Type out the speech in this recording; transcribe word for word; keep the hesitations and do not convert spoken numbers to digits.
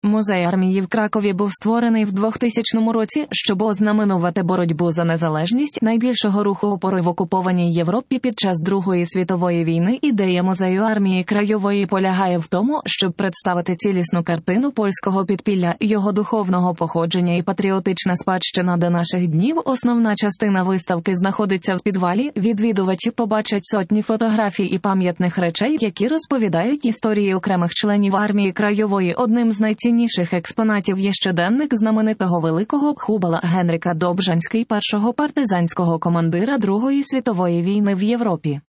Музей армії в Кракові був створений в двохтисячному році, щоб ознаменувати боротьбу за незалежність найбільшого руху опори в окупованій Європі під час Другої світової війни. Ідея музею армії краєвої полягає в тому, щоб представити цілісну картину польського підпілля, його духовного походження і патріотична спадщина до наших днів. Основна частина виставки знаходиться в підвалі. Відвідувачі побачать сотні фотографій і пам'ятних речей, які розповідають історії окремих членів армії краєвої. Одним з найцінніших експонатів є щоденник знаменитого великого Хубала Генріка Добжанський, першого партизанського командира Другої світової війни в Європі.